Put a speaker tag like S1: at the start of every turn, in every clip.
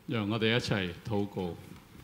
S1: 讓我哋一齊禱告。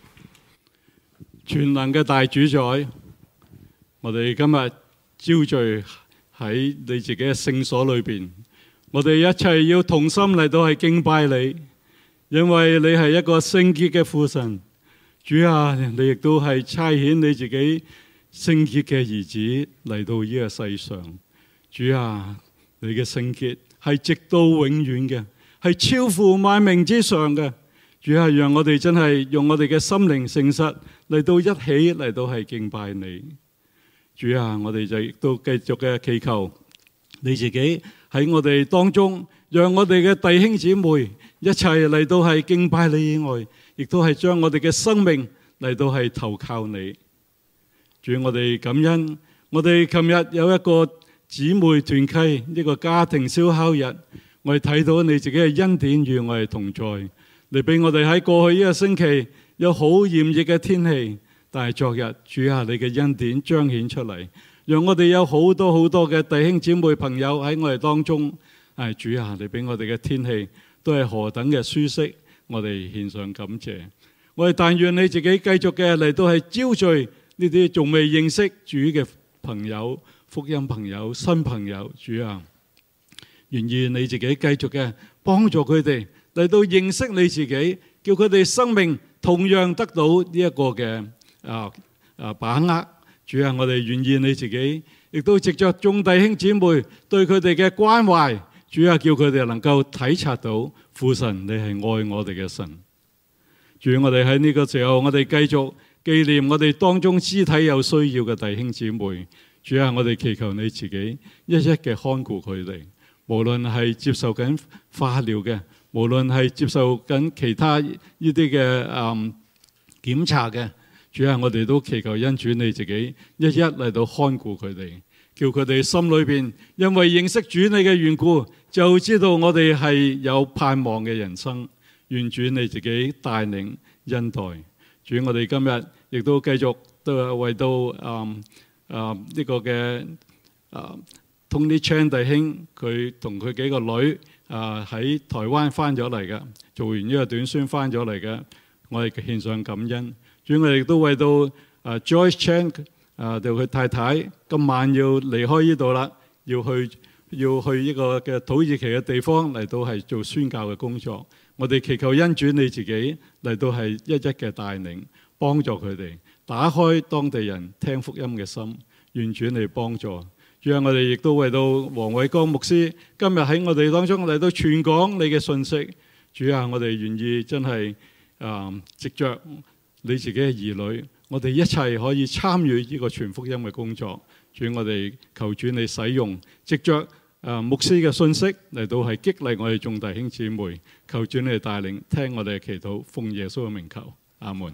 S1: 全能嘅大主宰，我哋今日招聚喺你自己嘅聖所裏邊，我哋一齊要同心嚟到係敬拜你，因為你係一個聖潔嘅父神。主啊，你亦都係差遣你自己聖潔嘅兒子嚟到呢個世上。主啊，你嘅聖潔係直到永遠嘅，係超乎萬名之上嘅。主啊，讓我哋真係用我哋嘅心靈誠實嚟到一起嚟到係敬拜你。主啊，我哋就亦都繼續嘅祈求你自己喺我哋當中，讓我哋嘅弟兄姊妹一齊嚟到係敬拜你以外，亦都係將我哋嘅生命嚟到係投靠你。主，我哋感恩，我哋琴日有一個姊妹團契，一個家庭燒烤日，我哋睇到你自己嘅恩典與我哋同在。你俾我哋喺過去呢個星期有好炎熱嘅天氣，但係昨日主啊，你嘅恩典彰顯出嚟，讓我哋有好多好多嘅弟兄姊妹朋友喺我哋當中。主啊，你俾我哋嘅天氣都係何等嘅舒適，我哋獻上感謝。我哋但願你自己繼續嘅嚟到係招聚呢啲仲未認識主嘅朋友、福音朋友、新朋友。主啊，願意你自己繼續嘅幫助佢哋嚟到認識你自己，叫佢哋生命同樣得到呢一個嘅把握。主啊，我哋願意你自己亦都藉着眾弟兄姊妹對佢哋嘅關懷。主啊，叫佢哋能夠體察到父神你係愛我哋嘅神。主，我哋喺呢個時候，我哋繼續紀念我哋當中肢體有需要嘅弟兄姊妹。主啊，我哋祈求你自己一一嘅看顧佢哋，無論係接受緊化療嘅，無論係接受緊其他呢啲嘅檢查嘅。主啊，我哋都祈求恩主你自己一一嚟到看顧佢哋，叫佢哋心裏邊因為認識主你嘅緣故，就知道我哋係有盼望嘅人生。願主你自己帶領恩待。主，我哋今日亦都繼續都為到呢個嘅Tony Chan 弟兄，佢同佢幾個女喺台灣翻咗嚟嘅，做完呢個短宣翻咗嚟嘅，我哋獻上感恩。主，我哋亦都為到Joyce Chan 就佢太太今晚要離開呢度啦，要去呢個嘅土耳其嘅地方嚟到係做宣教嘅工作。我哋祈求恩主你自己嚟到係一一嘅帶領，幫助佢哋打開當地人聽福音嘅心。願主你幫助。主啊，我哋亦都為到黃偉光牧師今日喺我哋當中嚟到傳講你嘅信息。主啊，我哋願意真係藉着你自己嘅兒女，我哋一齊可以參與呢個傳福音嘅工作。主，我哋求主你使用，藉着牧師嘅信息嚟到係激勵我哋眾弟兄姊妹。求主你帶領，聽我哋嘅祈禱，奉耶穌嘅名求，阿門。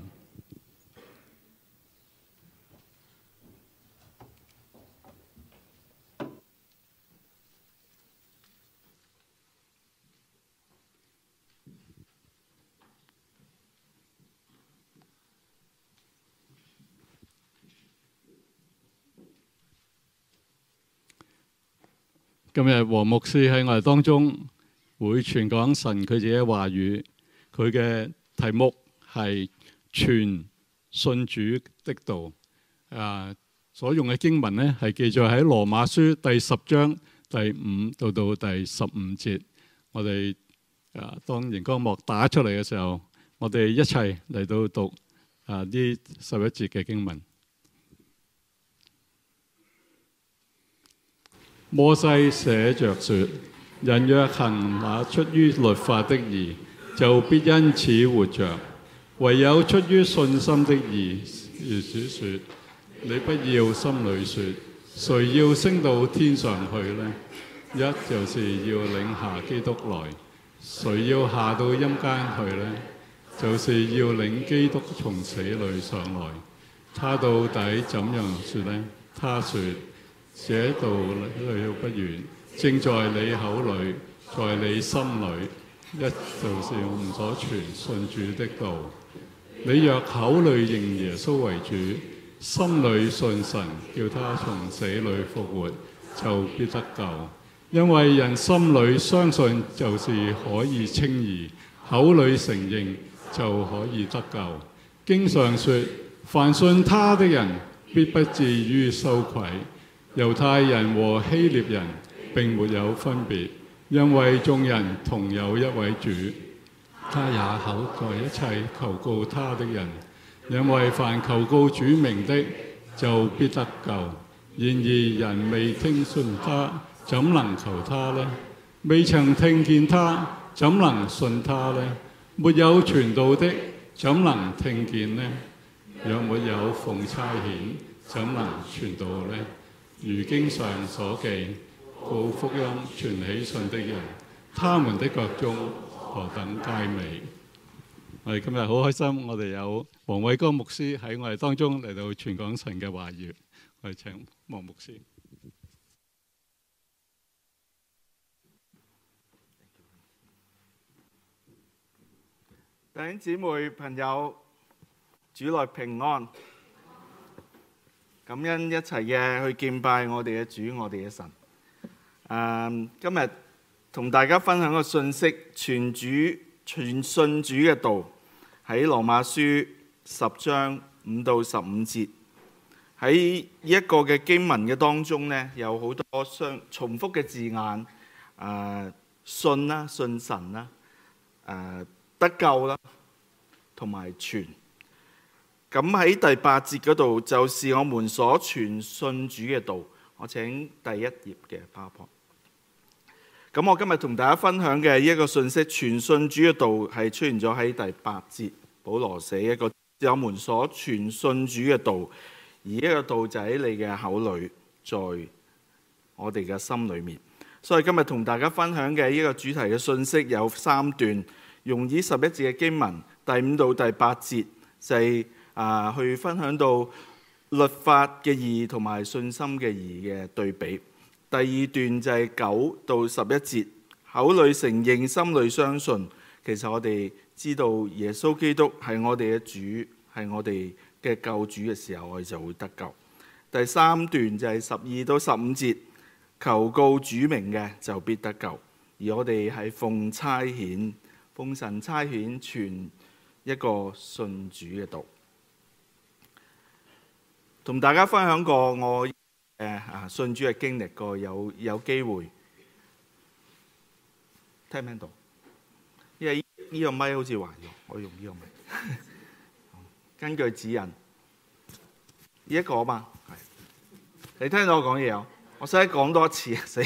S1: 今日黃牧師喺我哋當中會傳講神佢自己嘅話語，佢嘅題目係傳信主的道。所用嘅經文呢係記載喺羅馬書第10章第5到第15節。我哋當熒光幕打出嚟嘅時候，我哋一齊嚟到讀呢11節嘅經文。摩西寫着說：人若行那出於律法的義，就必因此活着；唯有出於信心的義，如主說：你不要心裏說，誰要升到天上去呢？一就是要領下基督來。誰要下到陰間去呢？就是要領基督從死裏上來。他到底怎樣說呢？他說：這道路不遠，正在你口裏，在你心裏，一就是我們所傳信主的道。你若口裏認耶穌為主，心裏信神，叫他從死裏復活，就必得救。因為人心裏相信就是可以稱義，口裏承認就可以得救。經上說：凡信他的人，必不至於羞愧。猶太人和希臘人並沒有分別，因為眾人同有一位主。他也厚待一切求告他的人，因為凡求告主名的，就必得救。然而人未聽信他，怎能求他呢？未曾聽見他，怎能信他呢？沒有傳道的，怎能聽見呢？若沒有奉差遣，怎能傳道呢？如經上所記，報福音傳喜信的人，他們的腳蹤何等佳美。我哋今日好開心，我哋有黃偉光牧師喺我哋當中嚟到傳講神嘅話語。我哋請黃牧師。
S2: 弟兄姊妹朋友，主內平安，感恩一齊嘅去敬拜我哋嘅主，我哋嘅神。今日同大家分享個信息，傳信主嘅道，喺羅馬書10章5到15節。喺一個嘅經文嘅當中呢，有好多重複嘅字眼，信啦、信神啦、得救啦，同埋傳。咁喺第8節嗰度，就是我們所傳信主嘅道。我請第1頁嘅 PowerPoint。咁我今日同大家分享嘅一個信息，傳信主嘅道係出現咗喺第8節。保羅寫一個我們所傳信主嘅道，而一個道就喺你嘅口裏，在我哋嘅心裏面。所以今日同大家分享嘅一個主題嘅信息有3段，用以11節嘅經文，第5到第8節就係去分享到律法嘅義同埋信心嘅義嘅對比。第2段就係9到11節，口裏承認，心裏相信。其實我哋知道耶穌基督係我哋嘅主，係我哋嘅救主嘅時候，我哋就會得救。第3段就係12到15節，求告主名嘅就必得救。而我哋係奉神差遣傳一個信主嘅道。同大家分享過我信主嘅經歷過，有機會聽唔聽到？因為呢個咪好似壞咗，我用呢個咪。根據指引，呢一個啊嘛，係你聽到我講嘢啊？我使講多一次啊！死，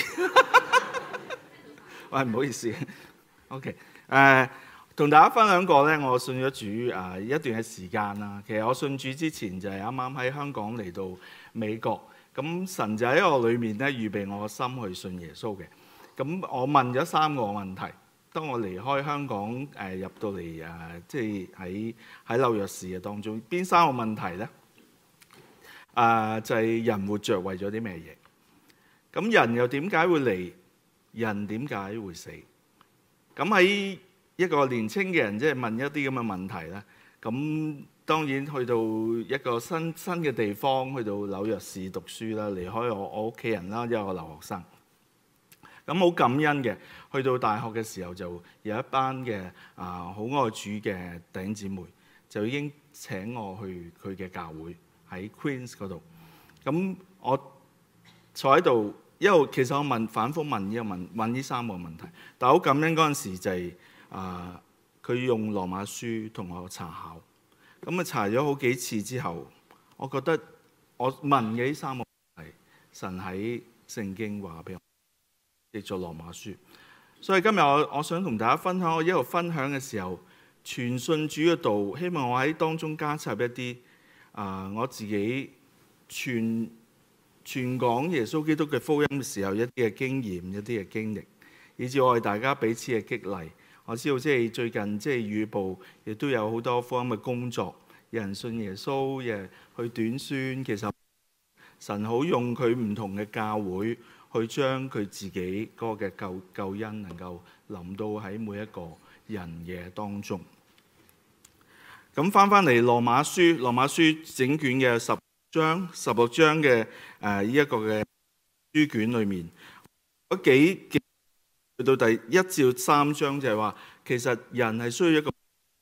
S2: 喂，唔好意思。OK， 同大家分享過咧，我信咗主一段嘅時間啦。其實我信主之前就係啱啱喺香港嚟到美國，咁神就喺我裏面咧預備我個心去信耶穌嘅。咁我問咗3個問題。當我離開香港入到嚟即係喺紐約市嘅當中，邊3個問題呢？就係人活着為咗啲咩嘢？咁人又點解會嚟？人點解會死？咁喺一個年青嘅人即係問一啲咁嘅問題咧。咁當然去到一個新嘅地方，去到紐約市讀書啦，離開我屋企人啦，因為我留學生。咁好感恩嘅，去到大學嘅時候就有一班嘅好愛主嘅弟兄姊妹，就已經請我去佢嘅教會喺 Queens 嗰度。咁我坐喺度，因為其實我反覆問呢3個問題，但好感恩嗰陣時就係佢用羅馬書同我查考。咁查咗好幾次之後，我覺得我問嘅呢3個問題，神喺聖經話俾我。譯咗羅馬書，所以今日我想同大家分享，我一路分享嘅時候，傳信主嘅道，希望我喺當中加插一啲我自己傳講耶穌基督嘅福音嘅時候一啲嘅經驗，一啲嘅經歷，以至我哋大家彼此嘅激勵。我知道即係最近即係雨報亦都有好多福音嘅工作，有人信耶穌，有人去短宣。其實神好用佢唔同嘅教會。去將佢自己嗰個嘅救恩能夠臨到喺每一個人嘅當中。咁翻嚟羅馬書整卷嘅16章嘅呢一個嘅書卷裏面，嗰幾去到第1至3章就係話，其實人係需要一個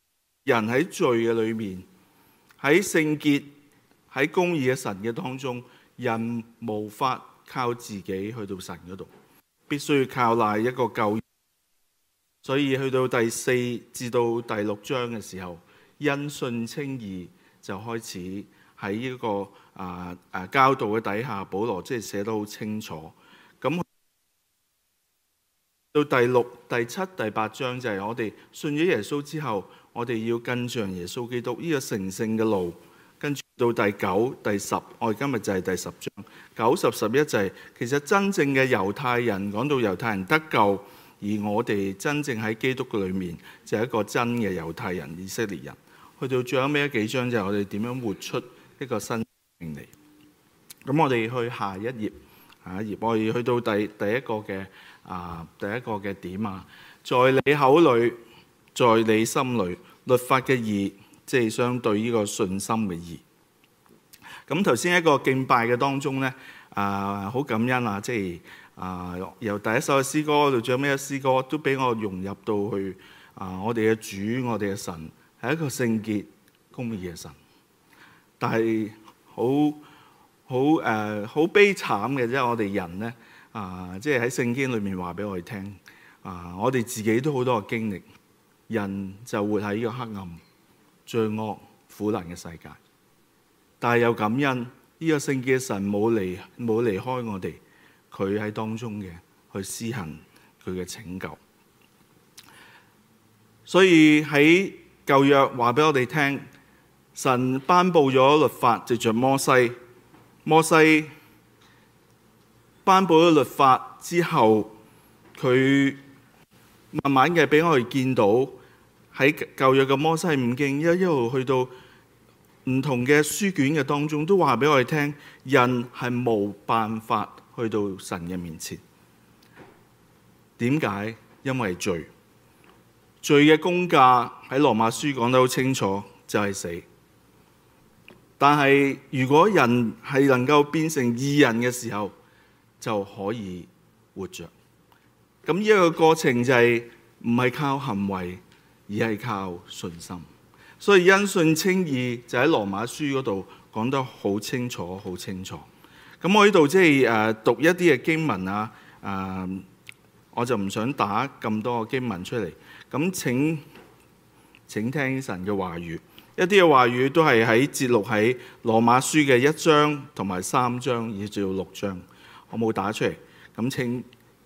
S2: 人喺罪嘅裏面，喺聖潔、喺公義嘅神嘅當中，人無法靠自己去到神嗰度，必須要靠賴一個救恩。所以去到第4至到第6章嘅時候，因信稱義就開始喺呢個教導嘅底下，保羅即係寫得好清楚。咁到第6、第7、第8章就係我哋信咗耶穌之後，我哋要跟上耶穌基督呢個成聖嘅路。跟住到第9、第10，我哋今日就係第10章9、10、11就係其實真正嘅猶太人，講到猶太人得救，而我哋真正喺基督嘅裏面就係一個真嘅猶太人、以色列人。去到最後尾幾章就係我哋點樣活出一個新命嚟。咁我哋去下一頁，我哋去到第一個嘅點在你口裏，在你心裏，律法嘅義，即係相對呢個信心嘅義。咁頭先一個敬拜嘅當中呢，好感恩即係由第一首嘅詩歌到最後尾嘅詩歌，都俾我融入到去我哋嘅主，我哋嘅神係一個聖潔公義嘅神。但係好悲慘嘅，即係我哋人呢，即係喺聖經裏面話俾我哋聽，我哋自己都好多嘅經歷，人就活喺呢個黑暗、罪惡、苦難嘅世界。但係又感恩呢個聖潔嘅神冇離開我哋，佢喺當中嘅去施行佢嘅拯救。所以喺舊約話俾我哋聽，神頒布咗律法，藉着摩西頒布咗律法之後，佢慢慢嘅俾我哋見到喺舊約嘅摩西五經一路去到唔同嘅書卷嘅當中，都話俾我哋聽，人係冇辦法去到神嘅面前。點解？因為罪嘅工價喺羅馬書講得好清楚，就係死。但係如果人係能夠變成義人嘅時候，就可以活着。咁呢一個過程就係唔係靠行為，而係靠信心。所以因信稱義就喺羅馬書嗰度講得好清楚，好清楚。咁我呢度即係讀一啲嘅經文我就唔想打咁多嘅經文出嚟。咁請聽神嘅話語。一啲嘅話語都係節錄喺羅馬書嘅1章同埋3章以至到6章，我冇打出嚟。咁請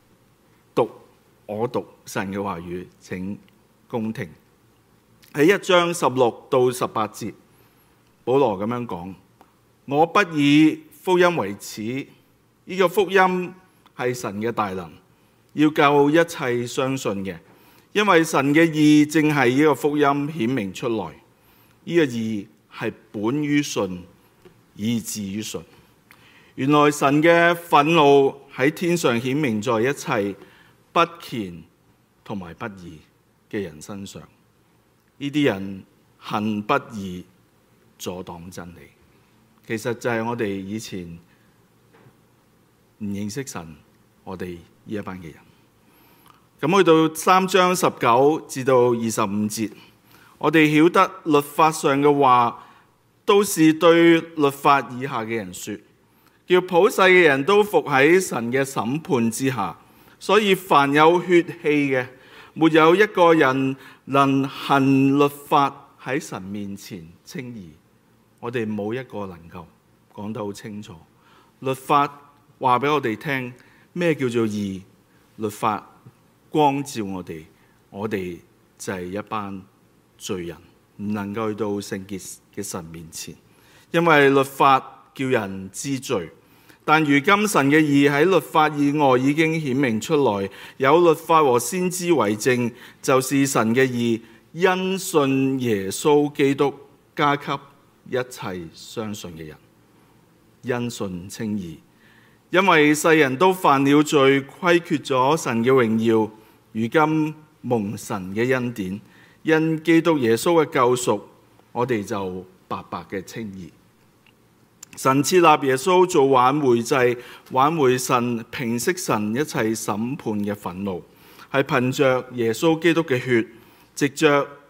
S2: 我讀神嘅話語，請恭聽。喺1章16到18節，保羅咁樣講：我不以福音為恥，呢個福音係神嘅大能，要救一切相信嘅，因為神嘅義正係呢個福音顯明出來。呢個義係本於信，以至於信。原來神嘅憤怒喺天上顯明在一切不虔同埋不義嘅人身上。呢啲人行不義，阻擋真理。其實就係我哋以前唔認識神，我哋呢一班嘅人。咁去到3章19至到25節。我哋曉得律法上嘅話，都是對律法以下嘅人說，叫普世嘅人都服喺神嘅審判之下。所以凡有血氣嘅，沒有一個人能行律法喺神面前稱義。我哋冇一個能夠講得好清楚。律法話俾我哋聽咩叫做義，律法光照我哋就係一班罪人，唔能夠去到聖潔嘅神面前，因為律法叫人知罪。但如今神嘅義喺律法以外已經顯明出來，有律法和先知為證，就是神嘅義因信耶穌基督加給一切相信嘅人。因信稱義，因為世人都犯了罪，虧缺咗神嘅榮耀，如今蒙神嘅恩典，因基督耶穌嘅救贖，我哋就白白嘅稱義。神設立耶穌做挽回祭，挽回神、平息神一切審判嘅憤怒，係憑着耶穌基督嘅血，藉着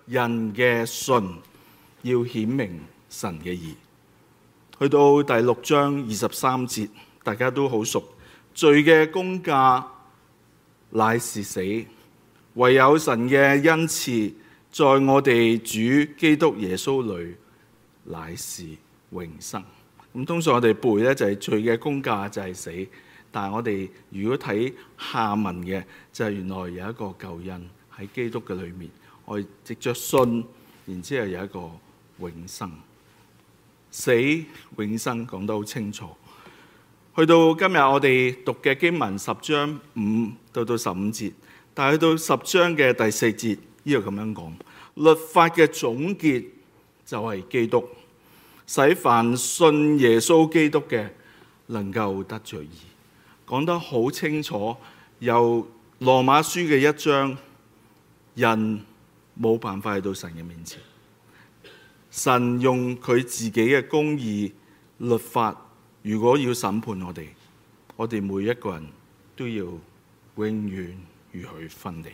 S2: 人嘅信要顯明神嘅義。去到第6章23節，大家都好熟。罪嘅工價乃是死，唯有神嘅恩賜在我哋主基督耶穌裏乃是永生。咁通常我哋背呢，就係罪嘅工價就係死，但係我哋如果睇下文嘅就係原來有一個救恩喺基督嘅裏面，我哋藉着信，然之後有一個永生。死永生講得好清楚。去到今日我哋讀嘅經文10章5到15節，但係去到10章嘅第4節呢度咁樣講，律法嘅總結就係基督，使凡信耶穌基督嘅能夠得着義。講得好清楚，由羅馬書嘅1章，人冇辦法去到神嘅面前，神用佢自己嘅公義律法，如果要審判我哋每一個人都要永遠與佢分離。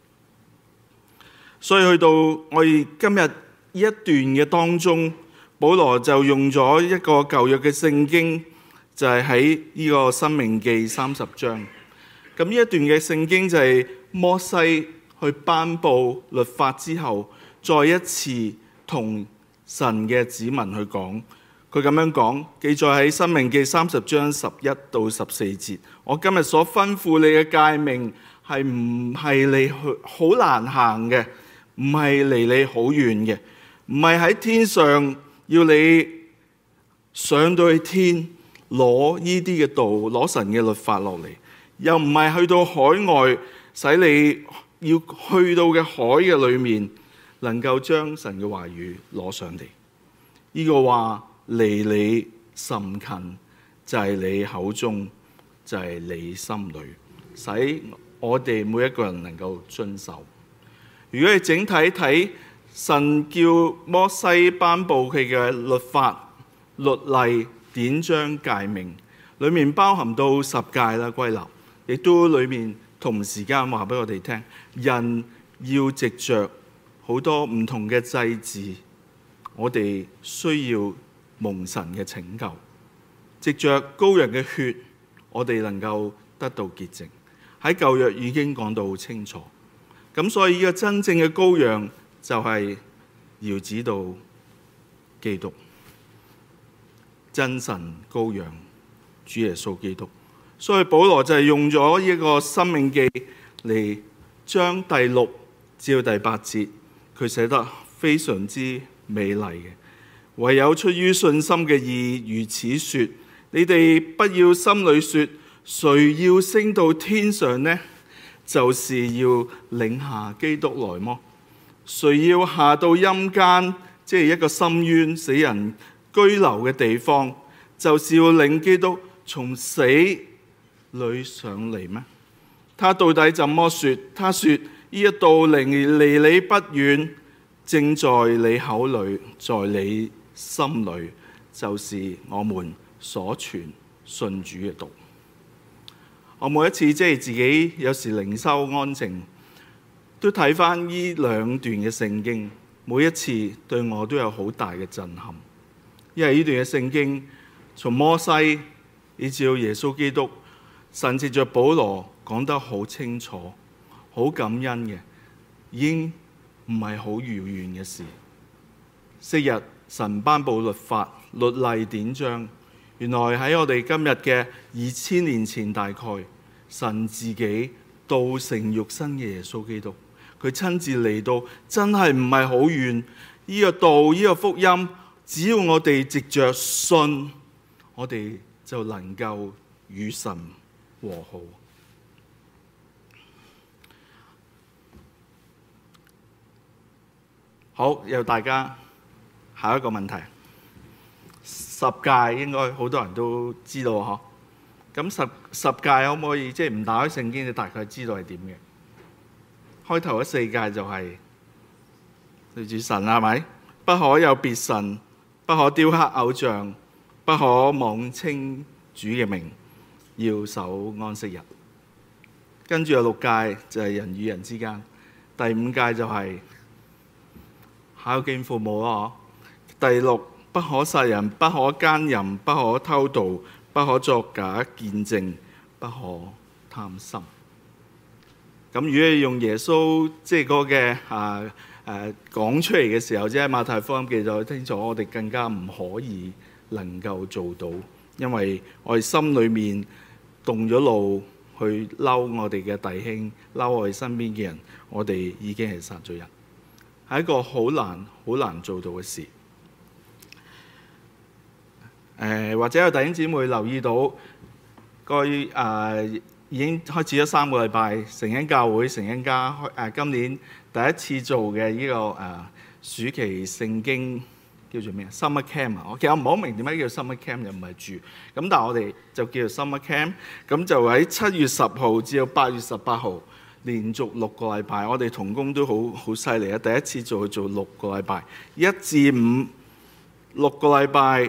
S2: 所以去到我哋今日呢一段嘅當中，保羅就用咗一個舊約嘅聖經，就係喺呢個申命記30章。咁呢一段嘅聖經就係摩西去頒布律法之後，再一次同神嘅子民去講。佢咁樣講，記載喺申命記30章11到14節。我今日所吩咐你嘅誡命係唔係你去好難行嘅，唔係離你好遠嘅，唔係喺天上要你上到去天攞呢啲嘅道，攞神嘅律法落嚟，又唔係去到海外，使你要去到嘅海嘅裏面，能夠將神嘅話語攞上嚟。呢個話離你甚近，就係你口中，就係你心裏，使我哋每一個人能夠遵守。如果你整體睇，神叫摩西頒布佢嘅律法、律例、典章、誡命，裏面包含到10誡啦，歸納，亦都裏面同時間話俾我哋聽，人要藉着好多唔同嘅祭祀，我哋需要蒙神嘅拯救，藉着羔羊嘅血，我哋能夠得到潔淨。喺舊約已經講到好清楚，咁所以呢個真正嘅羔羊就係遙指到基督，真神羔羊主耶穌基督。所以保羅就係用咗呢個申命記嚟將第6至到第8節，佢寫得非常之美麗嘅。唯有出於信心嘅義如此說，你哋不要心裏說，誰要升到天上呢？就是要領下基督來麼？誰要下到陰間，即係一個深淵，死人居留嘅地方，就是要領基督從死裏上嚟咩？他到底怎麼說？他說：呢一道離你不遠，正在你口裏，在你心裏，就是我們所傳信主嘅道。我每一次即係自己有時靈修安靜，都睇翻呢2段嘅聖經，每一次對我都有好大嘅震撼。因為呢段嘅聖經從摩西以至到耶穌基督，神藉着保羅講得好清楚，好感恩嘅，已經唔係好遙遠嘅事。昔日神頒布律法、律例、典章，原來喺我哋今日嘅2000年前，大概神自己道成肉身嘅耶穌基督，佢親自嚟到，真係唔係好遠。呢個道、呢個福音，只要我哋藉着信，我哋就能夠與神和好。好，由大家下一個問題。10誡應該好多人都知道嗬。咁十誡可唔可以即係唔打開聖經，你大概知道係點嘅？開頭嗰4誡就係對住神係咪？不可有別神，不可雕刻偶像，不可妄稱主嘅名，要守安息日。跟住有6誡就係人與人之間。第5誡就係孝敬父母咯。第6，不可殺人，不可奸淫，不可偷盜，不可作假見證，不可貪心。咁如果你用耶穌即係嗰嘅講出嚟嘅時候，即係馬太福音記載清楚，我哋更加唔可以能夠做到，因為我哋心裏面動咗怒去嬲我哋嘅弟兄，嬲我哋身邊嘅人，我哋已經係殺咗人，係一個好難做到嘅事。或者有弟兄姊妹留意到，已經開始咗3個禮拜，成恩教會成恩家今年第一次做嘅呢個暑期聖經叫做咩 Summer Camp 啊！其實我唔好明點解叫 Summer Camp 又唔係住，咁但係我哋就叫做 Summer Camp。咁就喺7月10號至到8月18號，連續6個禮拜，我哋同工都好犀利啊！第一次做6個禮拜，1至5 6個禮拜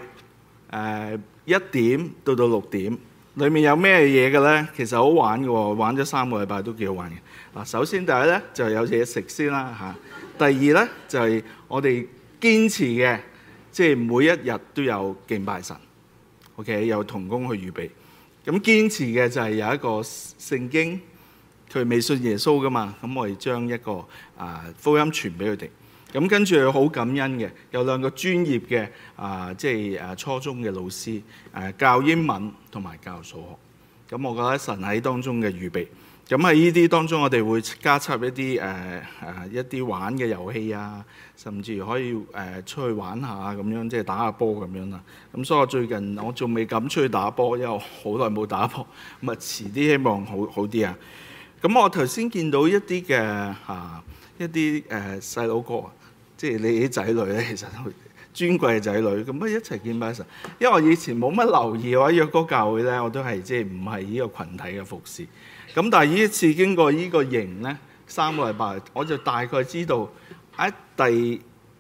S2: ，1點到6點。裏面有咩嘢嘅呢？其實好玩嘅喎，玩咗3個禮拜都幾好玩嘅。嗱，首先第一呢，就有嘢食先啦嚇。第二呢，就係我哋堅持嘅，即係每一日都有敬拜神。OK， 有同工去預備。咁堅持嘅就係有一個聖經，佢未信耶穌噶嘛，咁我哋將一個福音傳俾佢哋。咁跟住好感恩嘅，有2個專業嘅即係初中嘅老師，教英文同埋教數學。咁我覺得神喺當中嘅預備。咁喺呢啲當中，我哋會加插一啲玩嘅遊戲啊，甚至可以出去玩下咁樣，即係打下波咁樣啦。咁所以我最近我仲未敢出去打波，因為我好耐冇打波。咁遲啲希望好啲啊。咁我頭先見到一啲嘅細佬哥，即係你啲仔女咧，其實尊貴嘅仔女，咁一齊敬拜神。因為我以前冇乜留意嘅話，約哥教會咧，我都係即係唔係呢個群體嘅服侍。咁但係呢一次經過呢個營咧，3個禮拜，我就大概知道喺第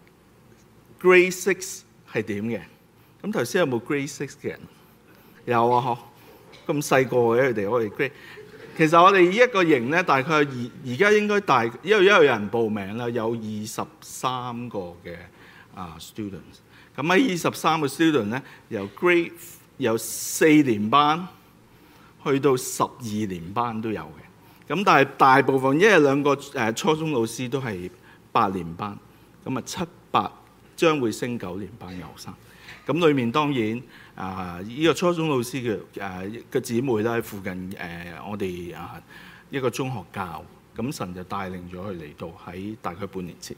S2: Grade 6係點嘅。咁頭先有冇 Grade 6嘅人？有啊，嗬，咁細個嘅佢哋，我哋 Grade。其實我哋呢一個營咧，大概而家應該因為有人報名啦，有23個嘅students。咁喺23個 student 咧，由4年班去到12年班都有嘅。咁但係大部分，因為2個初中老師都係8年班，咁7、8將會升9年班嘅學生。咁裏面當然呢個初中老師嘅姊妹咧喺附近我哋一個中學教，咁神就帶領咗佢嚟到喺大概半年前。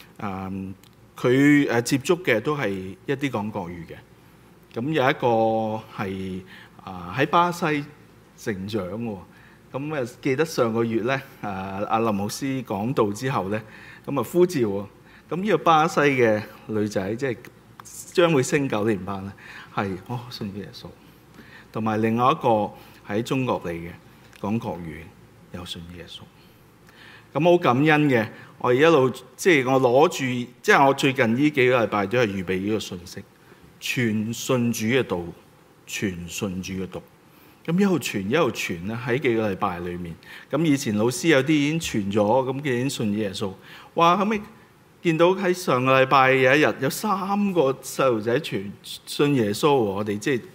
S2: 佢接觸嘅都係一啲講國語嘅。咁有一個係喺巴西成長喎。咁記得上個月咧阿林牧師講道之後咧，咁呼召喎。咁呢個巴西嘅女仔即係將會升9年班咧，係信耶穌，同埋另外一個喺中國嚟嘅講國語又信耶穌。咁好感恩嘅，我一路即係我攞住，即係我最近呢幾個禮拜都係預備呢個信息，傳信主嘅道，傳信主嘅道。咁一路傳咧喺幾個禮拜裏面。咁以前老師有啲已經傳咗，咁已經信耶穌。哇！後尾見到喺上個禮拜有一日有3個細路仔傳信耶穌，我哋即係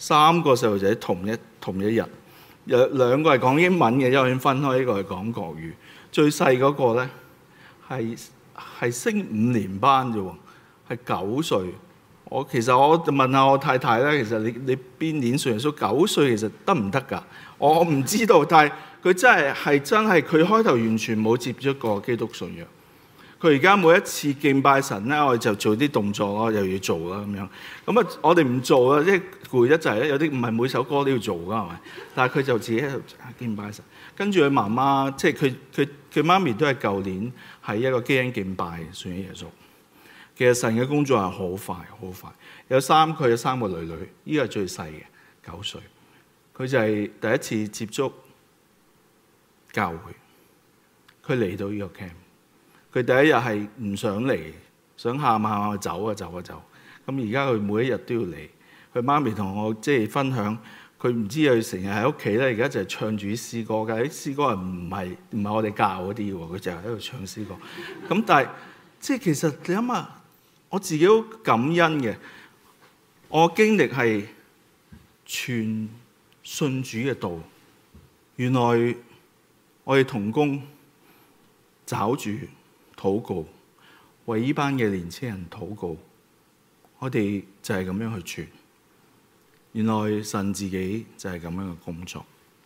S2: 3個細路仔同一日，有2個係講英文嘅，一個已經分開，一個係講國語。最細嗰個咧係升5年班啫喎，係9歲。其實我問下我太太咧，其實你邊年信耶穌？9歲其實得唔得㗎？我唔知道，但係佢真係佢開頭完全冇接觸過基督信仰。佢而家每一次敬拜神咧，我哋就做啲動作咯，又要做啦咁樣。咁我哋唔做啦，即係攰得滯咧。有啲唔係每首歌都要做㗎，係咪？但係佢就自己喺度敬拜神。跟住佢媽媽，即係佢媽咪都係舊年喺一個基恩敬拜信耶穌。其實神嘅工作係好快，好快。佢有3個女女，呢個係最細嘅9歲。佢就係第一次接觸教會，佢嚟到呢個 camp。佢第一日係唔想嚟，想喊走。咁而家佢每一日都要嚟。佢媽咪同我即係分享，佢唔知佢成日喺屋企咧，而家就係唱住啲詩歌㗎。啲詩歌係唔係我哋教嗰啲喎？佢就係喺度唱詩歌。咁但係即係其實你諗下，我自己好感恩嘅，我經歷係傳信主嘅道。原來我哋同工找住禱告，為呢班嘅年青人禱告，我哋就係咁樣去傳。原來神自己就係咁樣嘅工作。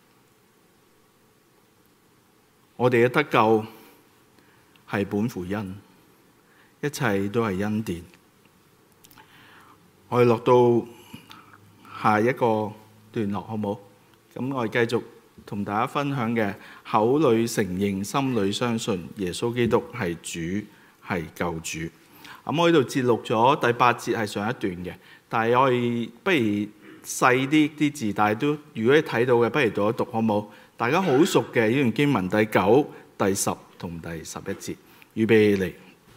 S2: 我哋嘅得救係本乎恩，一切都係恩典。我哋落到下一個段落，好唔好？咁我哋繼續同大家分享嘅，口裏承認，心裏相信耶穌基督係主，係救主。咁我呢度節錄咗第8節係上一段嘅，但係我哋不如細啲字，但係都如果你睇到嘅，不如讀一讀好唔好？大家好熟嘅呢段經文第9、第10同第11節，預備嚟。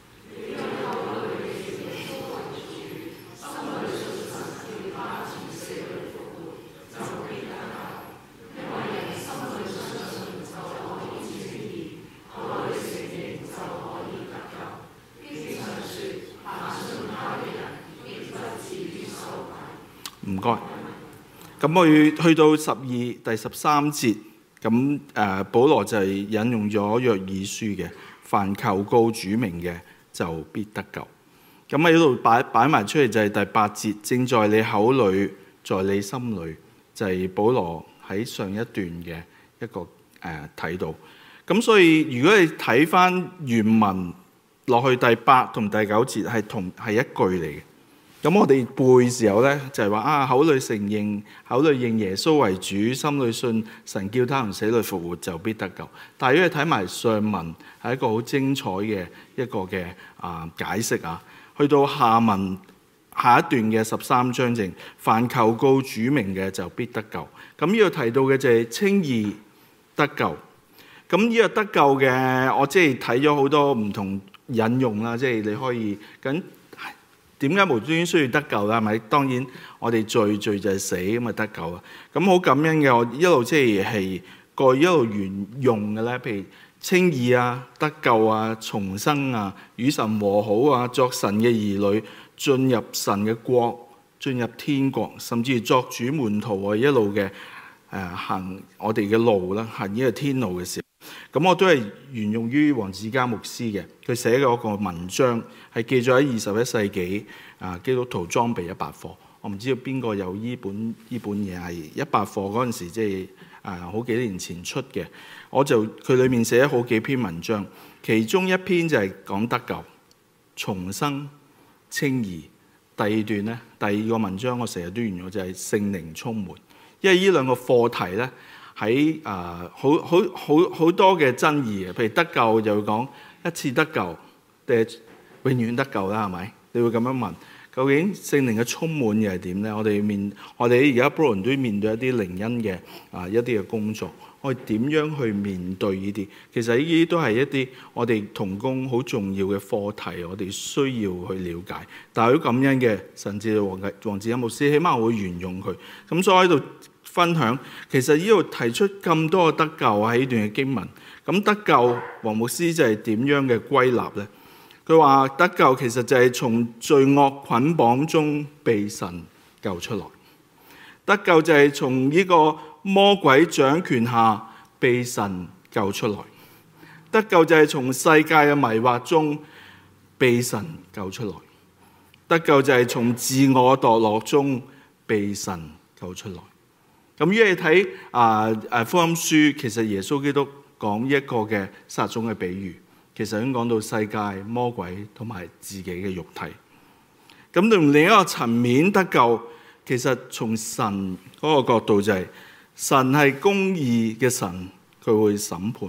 S2: 唔該。咁我去到第13節，咁保羅就係引用咗約珥書嘅，凡求告主名嘅就必得救。咁喺呢度擺埋出嚟就係第8節，正在你口裏，在你心裏，就係保羅喺上一段嘅一個睇到。咁所以如果你睇翻原文落去第8同第9節係一句嚟嘅。咁我哋背時候咧，就係話口裏承認，口裏認耶穌為主，心裏信神叫他從死裏復活，就必得救。但係如果你睇埋上文，係一個好精彩嘅一個嘅解釋啊。去到下文下一段嘅13章正，凡求告主名嘅就必得救。咁呢個提到嘅就係稱義得救。咁呢個得救嘅，我即係睇咗好多唔同引用啦，即係你可以咁。點解無端端需要得救啦？係咪？當然我哋罪就係死咁啊，得救啊！咁好感恩嘅，我一路即係過一路沿用嘅咧，譬如稱義啊、得救啊、重生啊、與神和好啊、作神嘅兒女、進入神嘅國、進入天國，甚至作主門徒啊，一路嘅行我哋嘅路啦，行呢個天路嘅時候。咁我都係沿用於黃子嘉牧師嘅，佢寫嘅一個文章係記咗喺21世紀基督徒裝備100課。我唔知道邊個有呢本嘢係100課嗰陣時，即係好幾年前出嘅。佢裏面寫咗好幾篇文章，其中一篇就係講得救、重生、稱義。第二段呢，第二個文章我成日都沿用就係聖靈充滿，因為呢兩個課題呢。喺好多嘅爭議嘅，譬如得救就會講一次得救定係永遠得救啦，係咪？你會咁樣問，究竟聖靈嘅充滿又係點咧？我哋而家波倫都面對一啲靈恩嘅一啲嘅工作，我哋點樣去面對呢啲？其實呢啲都係一啲我哋同工好重要嘅課題，我哋需要去了解。但係好感恩嘅，甚至黃子欣牧師，起碼我會沿用佢。咁所以喺度分享，其實呢度提出咁多嘅得救喺呢段嘅經文，咁得救黃牧師就係點樣嘅歸納呢？佢話得救其實就係從罪惡捆綁中被神救出來，得救就係從呢個魔鬼掌權下被神救出來，得救就係從世界嘅迷惑中被神救出來，得救就係從自我墮落中被神救出來。咁如果你睇福音書，其實耶穌基督講一個嘅撒種嘅比喻，其實已經講到世界、魔鬼同埋自己嘅肉體。咁從另一個層面得救，其實從神嗰個角度就係神係公義嘅神，佢會審判。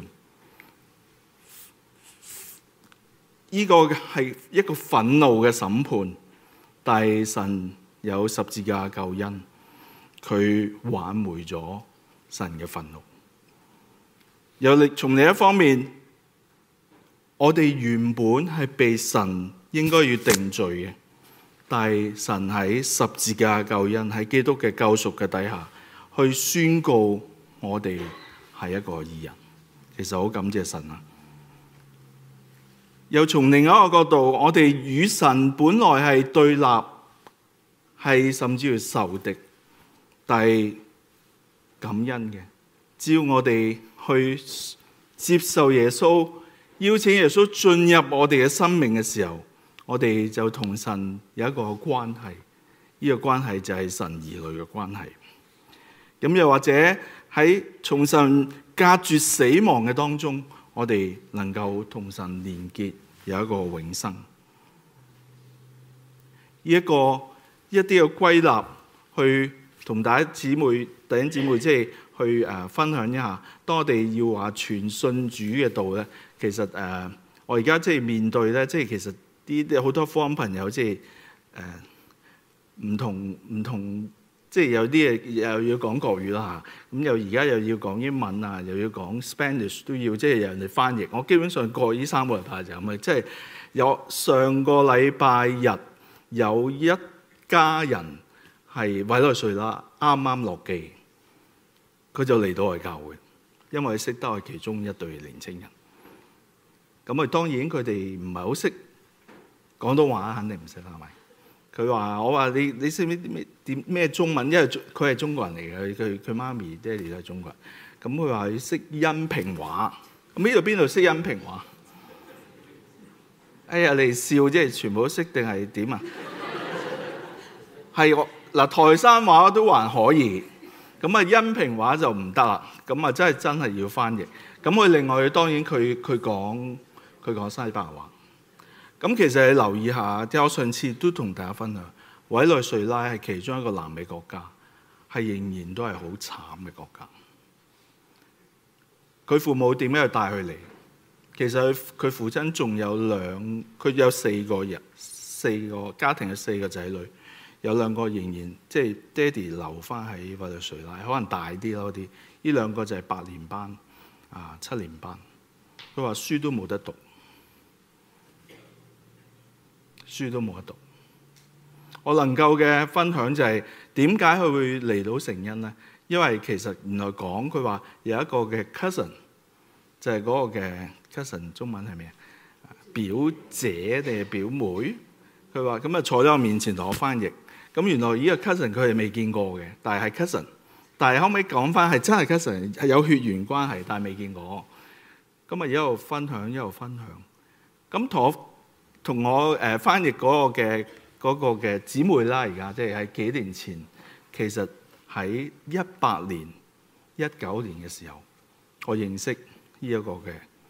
S2: 呢個係一個憤怒嘅審判，但係神有十字架救恩。佢挽回咗神嘅憤怒。從另一方面，我哋原本係被神應該要定罪嘅，但係神喺十字架救恩，喺基督嘅救贖嘅底下，去宣告我哋係一個義人。其實好感謝神啊！ 又從另一個角度，我哋與神本來係對立，係甚至係仇敵，但係感恩嘅。只要我哋去接受耶穌，邀請耶穌進入我哋嘅生命嘅時候，我哋就同神有一個關係。呢個關係就係神兒女嘅關係。咁又或者喺從神隔絕死亡嘅當中，我哋能夠同神連結，有一個永生。一啲嘅歸納，去同大家弟兄姊妹即係去分享一下。當我哋要話傳信主嘅道咧，其實我而家即係面對咧，即係其實啲好多福音朋友即係唔同，即係有啲嘢又要講國語啦嚇，咁而家又要講英文啊，又要講 Spanish 都要，即係有人哋翻譯。我基本上過呢3個禮拜就咁啊，即係有上個禮拜日有一家人係委內瑞拉啱啱落機，佢就嚟到我哋教會，因為識得我其中一對年青人。咁啊，當然佢哋唔係好識廣東話，肯定唔識啦，係咪？佢話：我話你識唔識咩中文？因為佢係中國人嚟嘅，佢媽咪爹哋都係中國人。咁佢話佢識恩平話。咁呢度邊度識恩平話？哎呀，你笑即係全部都識定係點啊？係嗱，台山話都還可以，咁啊恩平話就唔得啦。咁啊真係要翻譯。咁佢另外當然佢講西班牙話。咁其實你留意下，即係我上次都同大家分享，委內瑞拉係其中一個南美國家，係仍然都係好慘嘅國家。佢父母點樣去帶佢嚟？其實佢父親仲有佢有4個人，4個家庭嘅4個仔女，有2個仍然即係爹哋留翻喺委內瑞拉，可能大啲咯啲。呢2個就係8年班7年班，佢話書都冇得讀。我能夠嘅分享就係點解佢會嚟到成恩呢？因為其實原來講佢話有一個嘅 cousin， 就係嗰個嘅 cousin 中文係咩啊？表姐定係表妹？佢話咁啊坐喺我面前同我翻譯。咁原來呢個 cousin 佢係未見過嘅，但係 cousin。但係後尾講翻係真係 cousin， 係有血緣關係，但係未見過。咁啊一路分享。咁同我翻譯嗰個嘅姊妹啦，而家即係喺幾年前，其實喺18年、19年嘅時候，我認識呢一個嘅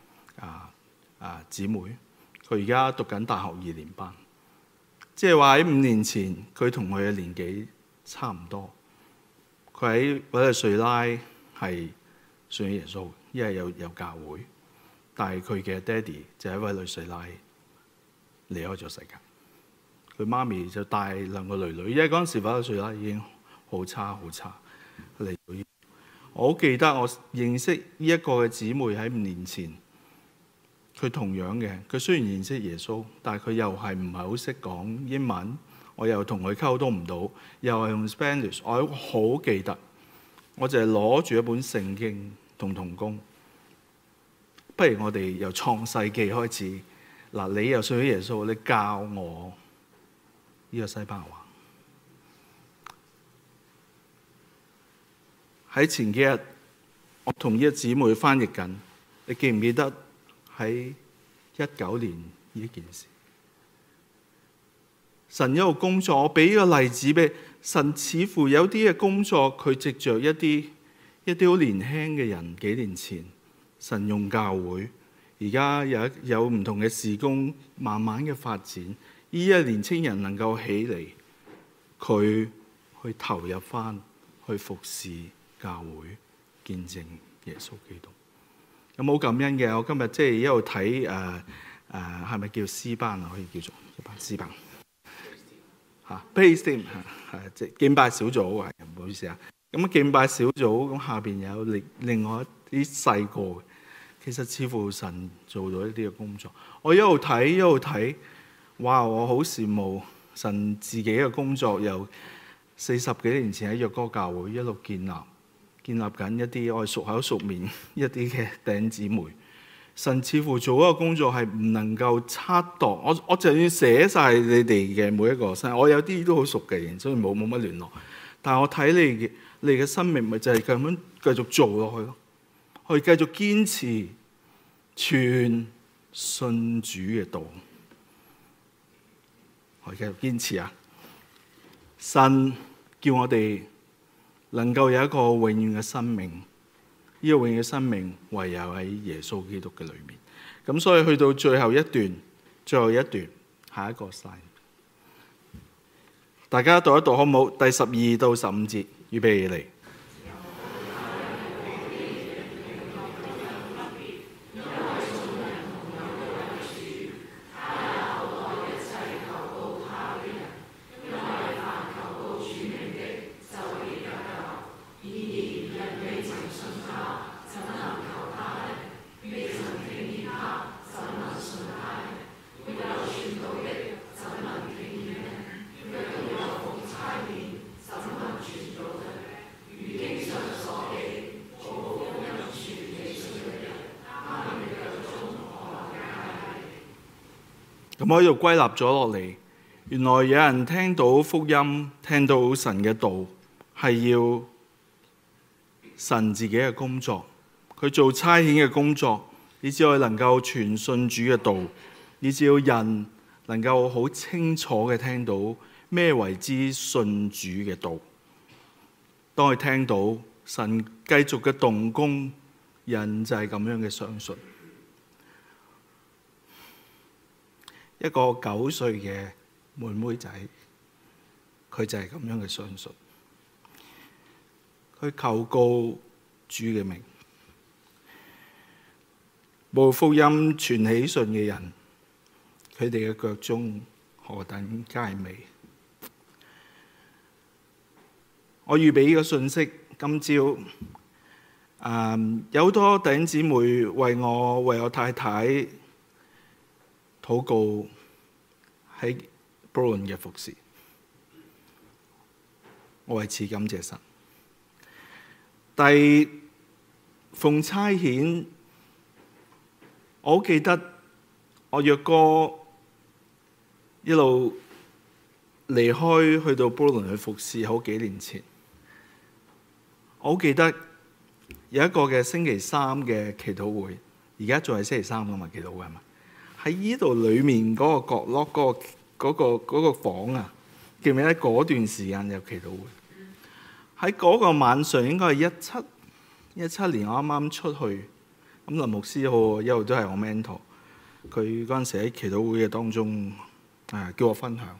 S2: 姊妹，佢而家讀緊大學2年班，即係話喺5年前，佢同佢嘅年紀差唔多。佢喺委內瑞拉係信耶穌，因為有教會，但係佢嘅爹哋就喺委內瑞拉離開咗世界，佢媽咪就帶2個女，因為嗰陣時委內瑞拉已經好差嚟到。我好記得我認識呢一個嘅姊妹喺5年前，佢同樣嘅，佢雖然認識耶穌，但係佢又係唔係好識講英文，我又同佢溝通唔到，又係用 Spanish。我好記得，我就係攞住一本聖經同同工，不如我哋由創世記開始。嗱，你又信咗耶穌，你教我呢個西班牙話。喺前幾日，我同呢個姊妹翻譯緊，你記唔記得喺19年呢件事？神一路工作，我俾個例子俾神，似乎有啲嘅工作，佢藉着一啲好年輕嘅人，幾年前神用教會。而家有唔同嘅事工，慢慢嘅發展。呢一年青人能夠起嚟，佢去投入翻去服侍教會，見證耶穌基督。有冇感恩嘅？我今日即係一路睇係咪叫詩班啊？可以叫做詩班Praise Team 即係敬拜小組，唔好意思啊。咁敬拜小組咁下邊有另外一啲細個嘅。其實似乎神做到一啲嘅工作，我一路睇，哇！我好羨慕神自己嘅工作，由40幾年前喺約哥教會一路建立緊一啲我熟口熟面一啲嘅弟兄姊妹， 神似乎做嗰個工作係唔能夠測度。我就算寫晒你哋嘅每一個生，我有啲都好熟嘅，所以冇乜聯絡。但係我睇你嘅生命，咪就係咁樣繼續做落去咯，去繼續堅持全信主嘅道，我繼續堅持啊！神叫我哋能夠有一個永遠嘅生命，呢個永遠嘅生命唯有喺耶穌基督嘅裏面。咁所以去到最後一段，下一個 slide， 大家讀一讀好唔好？第12到15節，預備嚟。咁我喺度歸納咗落嚟，原來有人聽到福音，聽到神嘅道，係要神自己嘅工作，佢做差遣嘅工作，以至我哋能夠傳信主嘅道，以至要人能夠好清楚嘅聽到咩為之信主嘅道。當佢聽到神繼續嘅動工，人就係咁樣嘅相信。一個9歲嘅妹妹仔，佢就係咁樣嘅相信。佢求告主嘅名，報福音傳喜信嘅人，佢哋嘅腳蹤何等佳美。我預備呢個信息，今朝有好多弟兄姊妹為我太太禱告喺布倫嘅服侍，我為此感謝神。但係奉差遣，我好記得我約哥一路離開去到布倫去服侍，好幾年前，我好記得有一個嘅星期三嘅祈禱會，而家仲係星期三㗎嘛，祈禱會係咪？喺呢度裏面嗰個角落，嗰個房啊，記唔記得嗰段時間有祈禱會？喺嗰個晚上應該係17年，我啱啱出去。咁林牧師好，一路都係我 mentor。佢嗰陣時喺祈禱會嘅當中，叫我分享。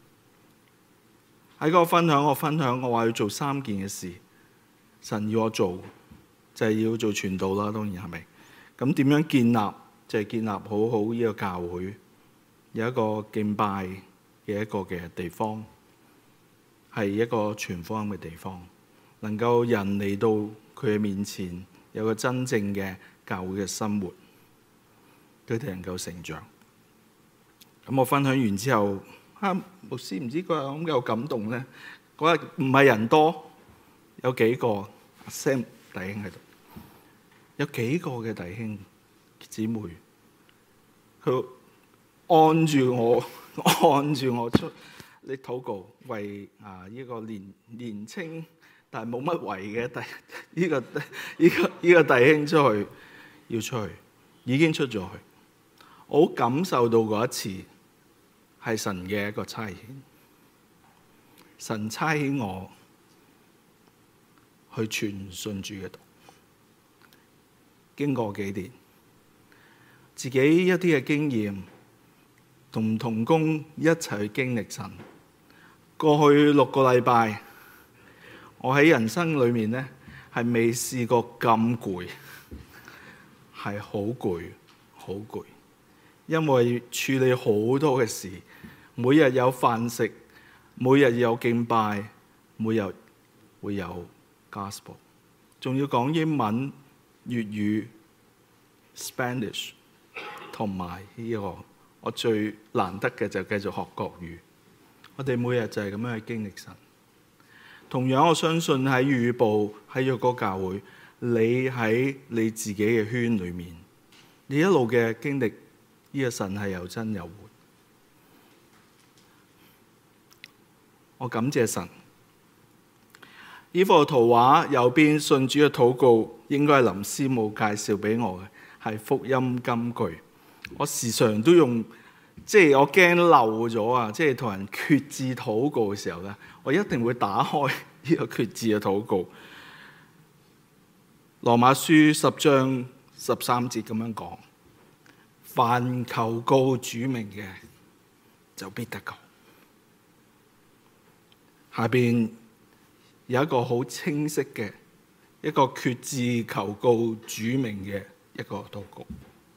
S2: 喺嗰個分享，我話要做3件嘅事，神要我做，就係要做傳道啦，當然係咪？咁點樣建立？就係建立好好呢個教會，有一個敬拜嘅一個嘅地方，係一個傳福音嘅地方，能夠人嚟到佢嘅面前，有個真正嘅教會嘅生活，佢哋能夠成長。咁我分享完之後，牧師唔知嗰日咁有感動咧。嗰日唔係人多，有幾個阿 Sam 弟兄喺度，有幾個嘅弟兄姊妹，佢按住我出嚟禱告，為呢個年青但係冇乜為嘅呢個弟兄要出去，已經出咗去。我好感受到嗰一次係神嘅一個差遣，神差遣我去傳信主嘅道。經過幾年，自己一啲嘅經驗，同同工一齊去經歷神。過去6個禮拜，我喺人生裏面呢，係未試過咁攰，係好攰，好攰，因為處理好多嘅事，每日有飯食，每日有敬拜，每日會有 gospel， 仲要講英文、粵語、Spanish， 同埋呢個我最難得嘅就繼續學國語。我哋每日就係咁樣去經歷神。同樣我相信喺粵語部喺約歌教會，你喺你自己嘅圈裏面， 你一路嘅經歷，呢個神係有真有活。我感謝神。呢幅圖畫右邊信主嘅禱告，應該係林師母介紹俾我嘅，係福音金句。我時常都用，我驚漏咗啊！同人決志禱告嘅時候咧，我一定會打開呢個決志嘅禱告。羅馬書10章13節咁樣講：凡求告主名嘅，就必得救。下邊有一個好清晰嘅一個決志求告主名嘅一個禱告。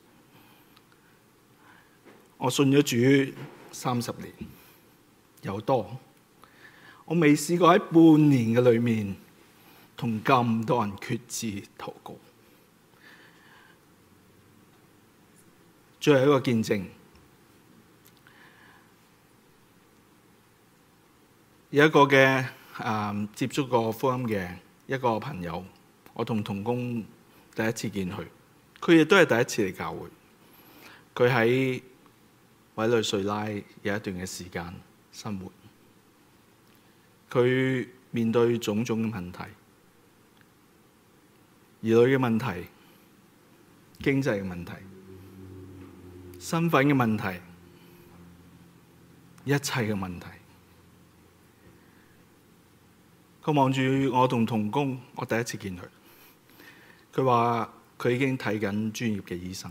S2: 我信咗主30年有多，我未試過喺半年嘅裏面同咁多人決志禱告。最後一個見證，有一個嘅接觸過福音嘅一個朋友，我同同工第一次見佢，佢亦都係第一次嚟教會。佢喺委內瑞拉有一段嘅時間生活，佢面對種種嘅問題，兒女嘅問題、經濟嘅問題、身份嘅問題、一切嘅問題。佢望住我同工，我第一次見佢。佢話佢已經睇緊專業嘅醫生。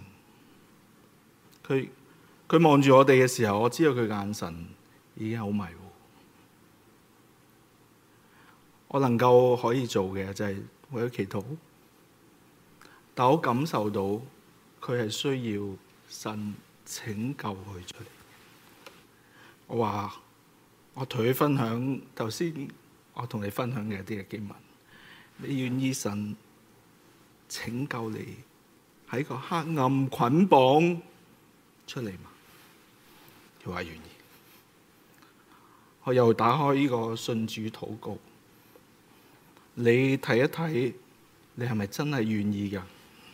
S2: 佢望住我哋嘅時候，我知道佢嘅眼神已經好迷糊。我能夠可以做嘅就係為佢祈禱，但我感受到佢係需要神拯救佢出嚟。我話我同佢分享頭先我同你分享嘅一啲嘅經文，你願意神拯救你喺個黑暗捆綁出嚟嗎？佢話願意。我又打開呢個信主禱告，你睇一睇，你係咪真係願意㗎？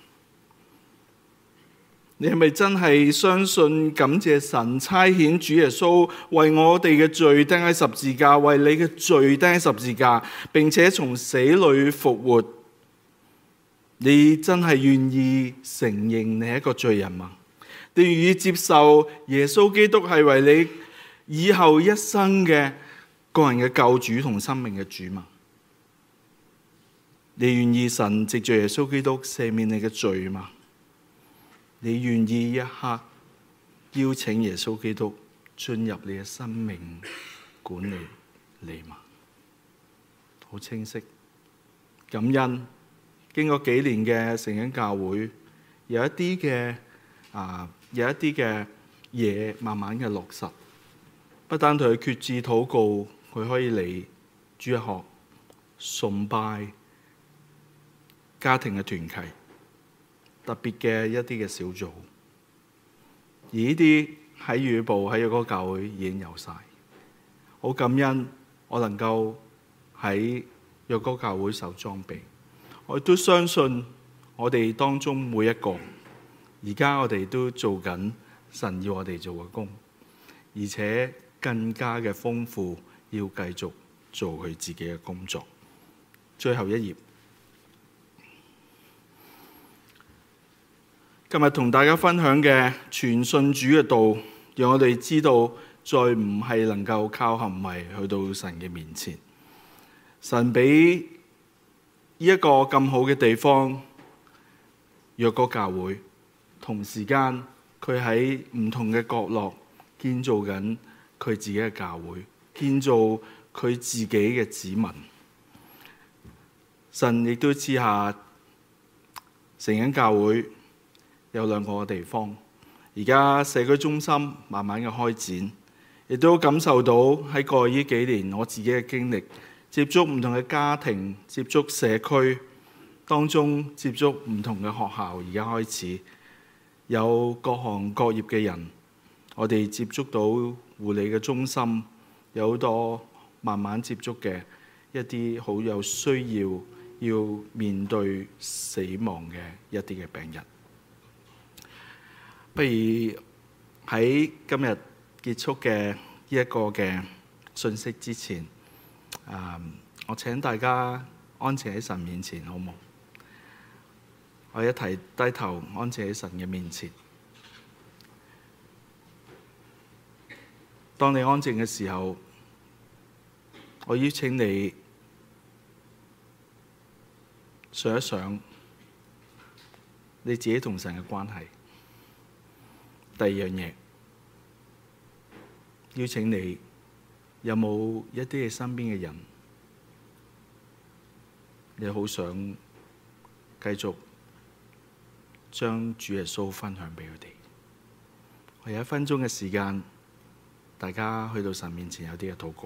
S2: 你係咪真係相信感謝神差遣主耶穌為我哋嘅罪釘喺十字架，為你嘅罪釘喺十字架，並且從死裏復活？你真係願意承認你係一個罪人嗎？你願意接受耶穌基督係為你以後一生嘅個人嘅救主同生命嘅主嗎？你願意神藉着耶穌基督赦免你嘅罪嗎？你願意一刻邀請耶穌基督進入你嘅生命管理你嗎？好清晰。感恩經過幾年嘅成長教會，有一啲嘅嘢慢慢嘅落實。不單同佢決志禱告，佢可以嚟主日學、崇拜、家庭嘅團契、特別嘅一啲嘅小組，而呢啲喺預部喺嗰個教會已經有晒。好感恩我能夠喺若歌教會受裝備。我亦都相信我哋當中每一個，而家我哋都做緊神要我哋做嘅工，而且更加嘅豐富，要繼續做佢自己嘅工作。最後一頁，今日同大家分享嘅傳信主嘅道，讓我哋知道再唔係能夠靠行為去到神嘅面前。神俾呢一個咁好嘅地方，若歌教會，同時間佢喺唔同嘅角落建造緊佢自己嘅教會，建造佢自己嘅子民。神亦都賜下成人教會有兩個地方，而家社區中心慢慢嘅開展，亦都感受到喺過去呢幾年我自己嘅經歷，接觸唔同嘅家庭，接觸社區當中，接觸唔同嘅學校，而家開始有各行各業嘅人，我哋接觸到護理嘅中心，有好多慢慢接觸嘅一啲好有需要面對死亡嘅一啲嘅病人。 不如喺今日結束嘅呢一個嘅信息之前，我請大家安靜喺神面前，好冇？我一齊低頭安靜喺神嘅面前。當你安靜嘅時候，我邀請你想一想你自己同神嘅關係。第二樣嘢，邀請你有冇一啲你身邊嘅人，你好想繼續將主耶穌分享俾佢哋？我有1分鐘嘅時間，大家去到神面前有啲嘅禱告。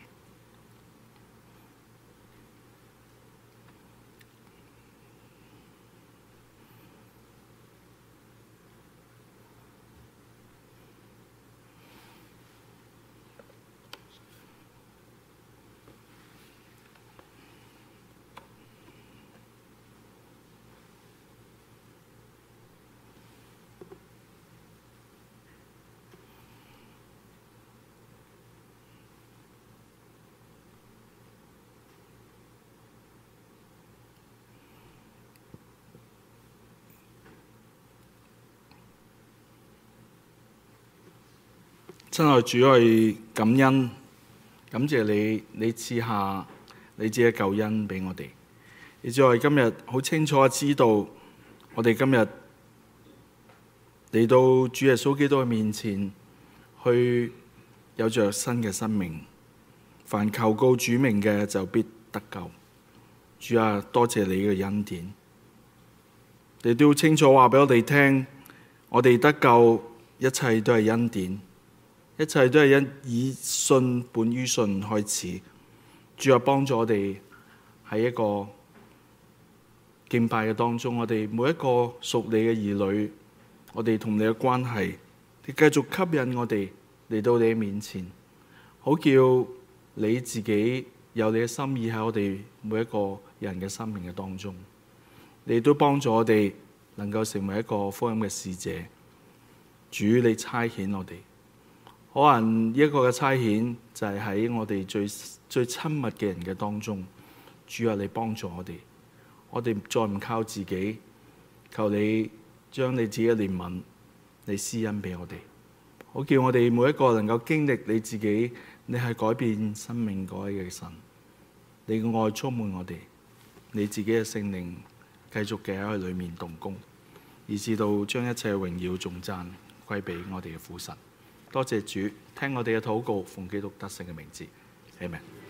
S2: 親愛主，我哋感恩，感謝你，你賜下你自己嘅救恩俾我哋。以至我哋今日好清楚知道，我哋今日嚟到主耶穌基督嘅面前，去有着新嘅生命。凡求告主名嘅就必得救。主啊，多謝你嘅恩典。你都要清楚話俾我哋聽，我哋得救一切都係恩典。一切都係以信本於信開始。主啊，幫助我哋喺一個敬拜嘅當中，我哋每一個屬你嘅兒女，我哋同你嘅關係，你繼續吸引我哋嚟到你嘅面前，好叫你自己有你嘅心意喺我哋每一個人嘅生命嘅當中。你都幫助我哋能夠成為一個福音嘅使者。主，你差遣我哋。可能一個嘅差遣就係喺我哋最親密嘅人嘅當中。主啊，你幫助我哋，我哋再唔靠自己，求你將你自己嘅憐憫，你施恩俾我哋，好叫我哋每一個能夠經歷你自己，你係改變生命嗰位嘅神，你嘅愛充滿我哋，你自己嘅聖靈繼續嘅喺裏面動工，以至到將一切榮耀頌讚歸俾我哋嘅父神。多謝主，聽我哋嘅禱告，奉基督得勝嘅名字，阿們。